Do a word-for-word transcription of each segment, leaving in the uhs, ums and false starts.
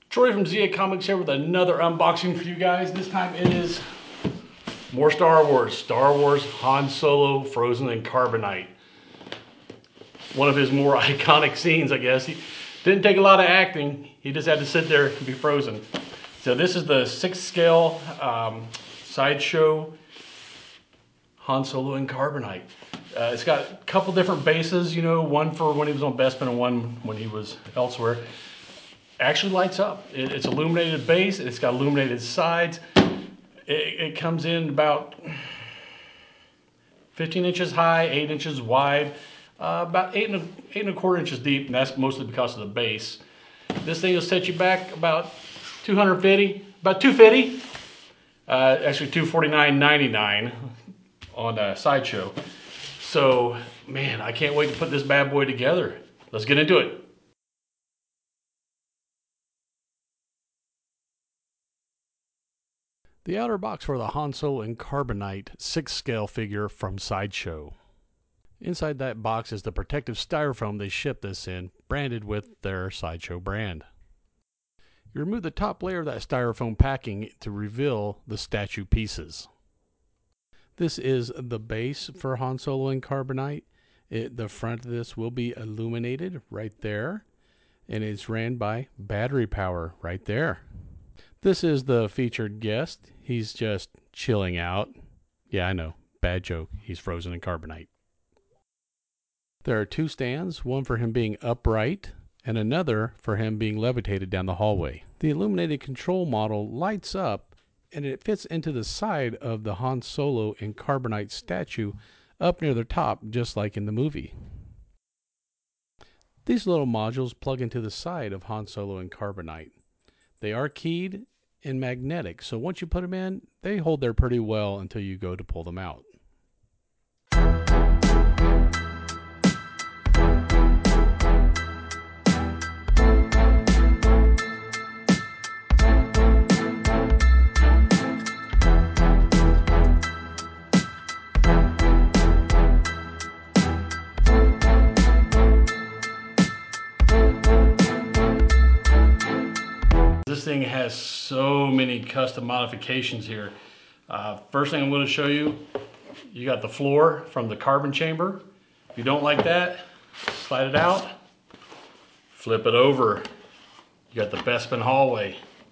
Troy from Z A Comics here with another unboxing for you guys. This time it is more Star Wars. Star Wars Han Solo Frozen in Carbonite. One of his more iconic scenes, I guess. He didn't take a lot of acting. He just had to sit there and be frozen. So this is the sixth scale um, sideshow Han Solo in Carbonite. Uh, it's got a couple different bases, you know, one for when he was on Bespin and one when he was elsewhere. Actually lights up. It, it's illuminated base. It's got illuminated sides. It, it comes in about fifteen inches high, eight inches wide, uh, about eight and, a, eight and a quarter inches deep, and that's mostly because of the base. This thing will set you back about two hundred fifty, about two fifty. Uh, actually two forty-nine ninety-nine on a Sideshow. So, man, I can't wait to put this bad boy together. Let's get into it. The outer box for the Han Solo in Carbonite sixth scale figure from Sideshow. Inside that box is the protective styrofoam they ship this in, branded with their Sideshow brand. You remove the top layer of that styrofoam packing to reveal the statue pieces. This is the base for Han Solo in Carbonite. It, the front of this will be illuminated right there, and it's ran by battery power right there. This is the featured guest. He's just chilling out. Yeah, I know. Bad joke. He's frozen in Carbonite. There are two stands, one for him being upright and another for him being levitated down the hallway. The illuminated control model lights up and it fits into the side of the Han Solo in Carbonite statue up near the top, just like in the movie. These little modules plug into the side of Han Solo in Carbonite. They are keyed and magnetic, so once you put them in, they hold there pretty well until you go to pull them out. This thing has so many custom modifications here. Uh, first thing I'm going to show you, you got the floor from the carbon chamber. If you don't like that, slide it out, flip it over. You got the Bespin hallway.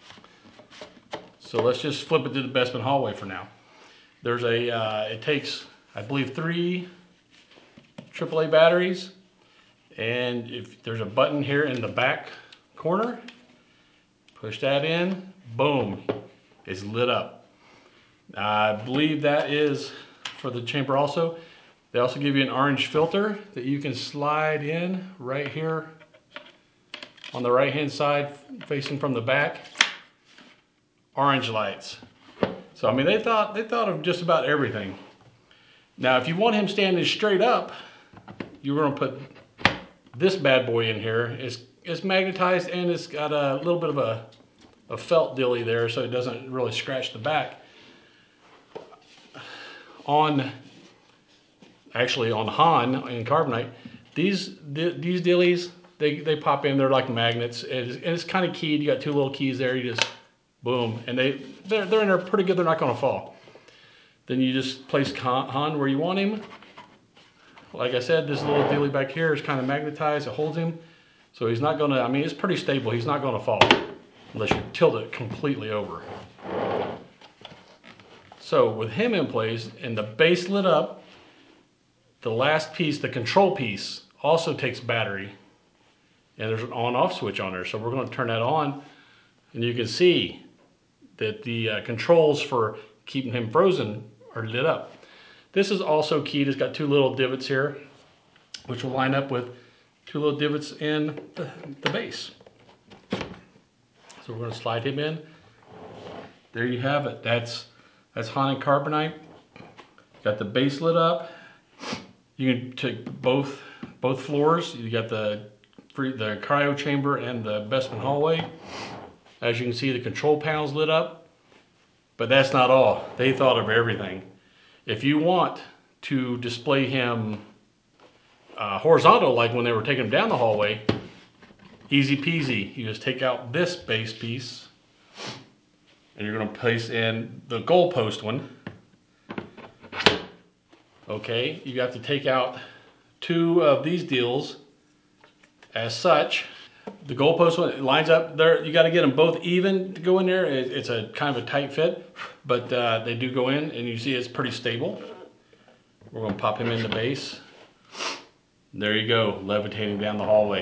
So let's just flip it to the Bespin hallway for now. There's a, uh, it takes, I believe, three triple A batteries. And if there's a button here in the back corner, push that in, boom, it's lit up. I believe that is for the chamber also. They also give you an orange filter that you can slide in right here on the right hand side facing from the back. Orange lights. So I mean they thought they thought of just about everything. Now if you want him standing straight up, you're gonna put this bad boy in here. It's It's magnetized and it's got a little bit of a, a felt dilly there so it doesn't really scratch the back. On, actually on Han in Carbonite, these these dillies, they, they pop in, they're like magnets. It is, and it's kind of keyed, you got two little keys there, you just boom, and they, they're, they're in there pretty good, they're not gonna fall. Then you just place Han where you want him. Like I said, this little dilly back here is kind of magnetized, it holds him. So he's not gonna, I mean, it's pretty stable. He's not gonna fall unless you tilt it completely over. So with him in place and the base lit up, the last piece, the control piece, also takes battery. And there's an on-off switch on there. So we're gonna turn that on and you can see that the uh, controls for keeping him frozen are lit up. This is also keyed. It's got two little divots here, which will line up with two little divots in the, the base. So we're going to slide him in. There you have it. That's that's Han in Carbonite. Got the base lit up. You can take both both floors. You got the the cryo chamber and the Bespin hallway. As you can see, the control panel's lit up. But that's not all. They thought of everything. If you want to display him Uh, horizontal, like when they were taking him down the hallway, Easy peasy. You just take out this base piece and you're gonna place in the goalpost one. Okay, you have to take out two of these deals as such. The goalpost one lines up there. You got to get them both even to go in there. It's a kind of a tight fit, but uh, they do go in, and you see it's pretty stable. We're gonna pop him in the base. There you go, levitating down the hallway.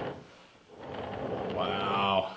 Wow.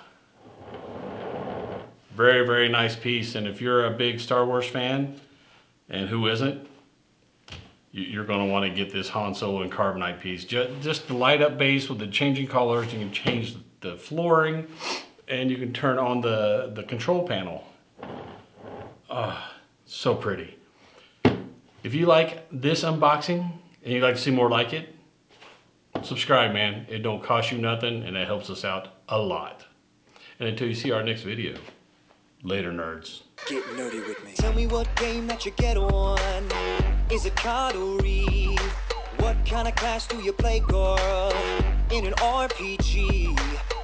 Very, very nice piece. And if you're a big Star Wars fan, and who isn't, you're going to want to get this Han Solo and Carbonite piece. Just, just the light up base with the changing colors. You can change the flooring and you can turn on the, the control panel. Oh, so pretty. If you like this unboxing and you'd like to see more like it, subscribe, man. It don't cost you nothing and it helps us out a lot. And until you see our next video, later, nerds. Get nerdy with me. Tell me what game that you get on. Is it card or read? What kind of class do you play, girl? In an R P G.